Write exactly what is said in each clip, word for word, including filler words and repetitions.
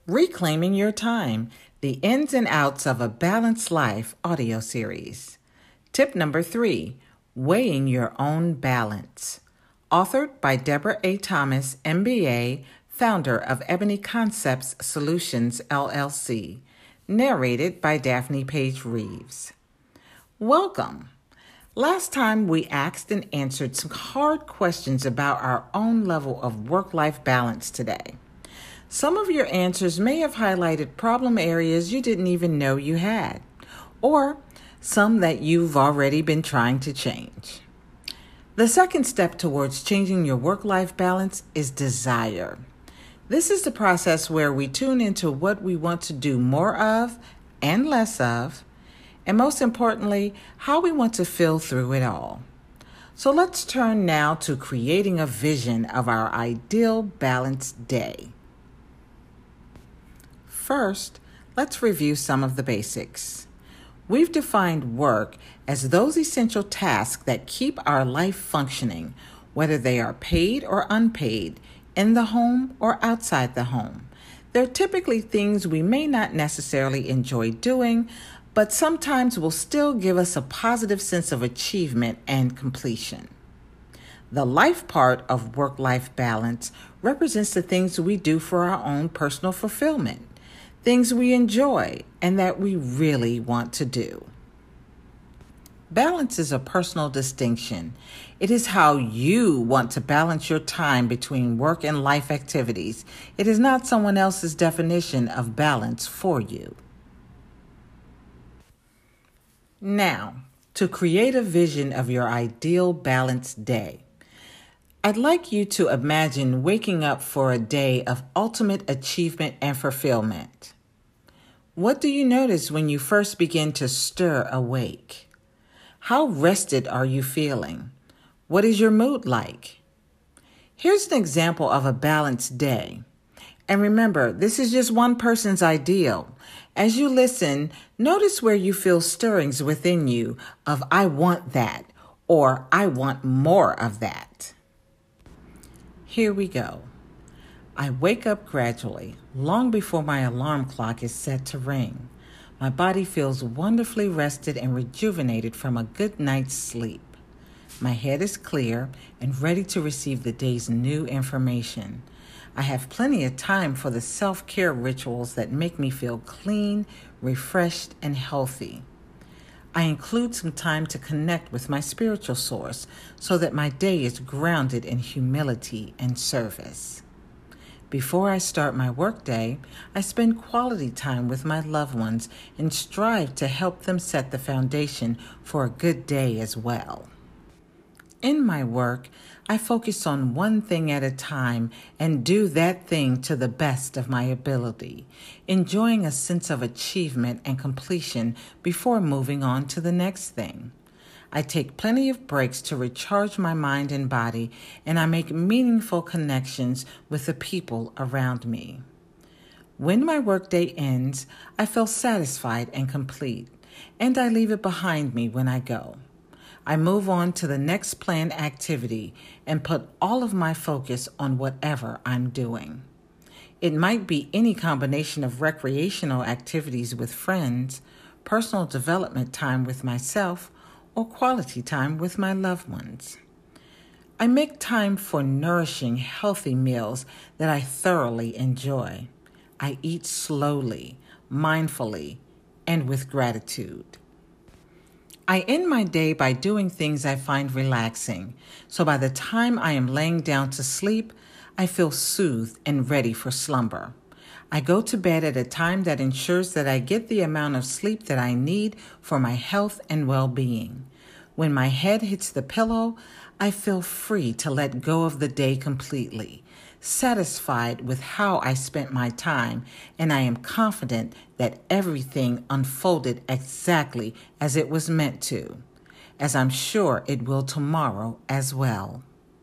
Reclaiming Your Time, the Ins and Outs of a Balanced Life audio series. Tip number three, Weighing Your Own Balance. Authored by Deborah A. Thomas, M B A, founder of Ebony Concepts Solutions, L L C. Narrated by Daphne Page Reeves. Welcome. Last time we asked and answered some hard questions about our own level of work-life balance today. Some of your answers may have highlighted problem areas you didn't even know you had, or some that you've already been trying to change. The second step towards changing your work-life balance is desire. This is the process where we tune into what we want to do more of and less of, and most importantly, how we want to feel through it all. So let's turn now to creating a vision of our ideal balanced day. First, let's review some of the basics. We've defined work as those essential tasks that keep our life functioning, whether they are paid or unpaid, in the home or outside the home. They're typically things we may not necessarily enjoy doing, but sometimes will still give us a positive sense of achievement and completion. The life part of work-life balance represents the things we do for our own personal fulfillment, things we enjoy and that we really want to do. Balance is a personal distinction. It is how you want to balance your time between work and life activities. It is not someone else's definition of balance for you. Now, to create a vision of your ideal balanced day, I'd like you to imagine waking up for a day of ultimate achievement and fulfillment. What do you notice when you first begin to stir awake? How rested are you feeling? What is your mood like? Here's an example of a balanced day. And remember, this is just one person's ideal. As you listen, notice where you feel stirrings within you of I want that or I want more of that. Here we go. I wake up gradually, long before my alarm clock is set to ring. My body feels wonderfully rested and rejuvenated from a good night's sleep. My head is clear and ready to receive the day's new information. I have plenty of time for the self-care rituals that make me feel clean, refreshed, and healthy. I include some time to connect with my spiritual source so that my day is grounded in humility and service. Before I start my workday, I spend quality time with my loved ones and strive to help them set the foundation for a good day as well. In my work, I focus on one thing at a time and do that thing to the best of my ability, enjoying a sense of achievement and completion before moving on to the next thing. I take plenty of breaks to recharge my mind and body, and I make meaningful connections with the people around me. When my workday ends, I feel satisfied and complete, and I leave it behind me when I go. I move on to the next planned activity and put all of my focus on whatever I'm doing. It might be any combination of recreational activities with friends, personal development time with myself, or quality time with my loved ones. I make time for nourishing, healthy meals that I thoroughly enjoy. I eat slowly, mindfully, and with gratitude. I end my day by doing things I find relaxing, so by the time I am laying down to sleep, I feel soothed and ready for slumber. I go to bed at a time that ensures that I get the amount of sleep that I need for my health and well-being. When my head hits the pillow, I feel free to let go of the day completely, satisfied with how I spent my time, and I am confident that everything unfolded exactly as it was meant to, as I'm sure it will tomorrow as well.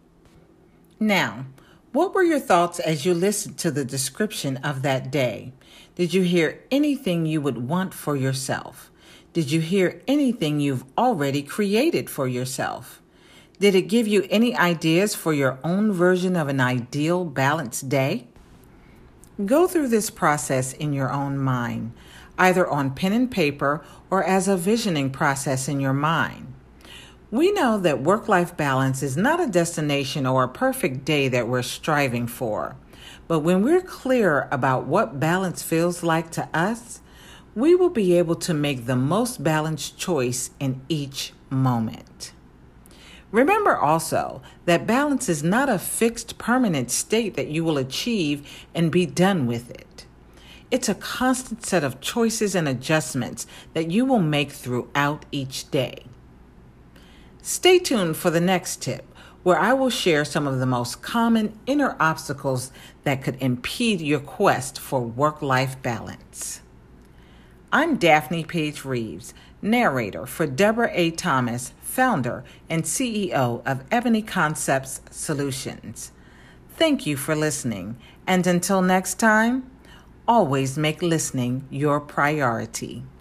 Now, what were your thoughts as you listened to the description of that day? Did you hear anything you would want for yourself? Did you hear anything you've already created for yourself? Did it give you any ideas for your own version of an ideal balanced day? Go through this process in your own mind, either on pen and paper or as a visioning process in your mind. We know that work-life balance is not a destination or a perfect day that we're striving for. But when we're clear about what balance feels like to us, we will be able to make the most balanced choice in each moment. Remember also that balance is not a fixed permanent state that you will achieve and be done with it. It's a constant set of choices and adjustments that you will make throughout each day. Stay tuned for the next tip, where I will share some of the most common inner obstacles that could impede your quest for work-life balance. I'm Daphne Page Reeves, narrator for Deborah A. Thomas, founder and C E O of Ebony Concepts Solutions. Thank you for listening, and until next time, always make listening your priority.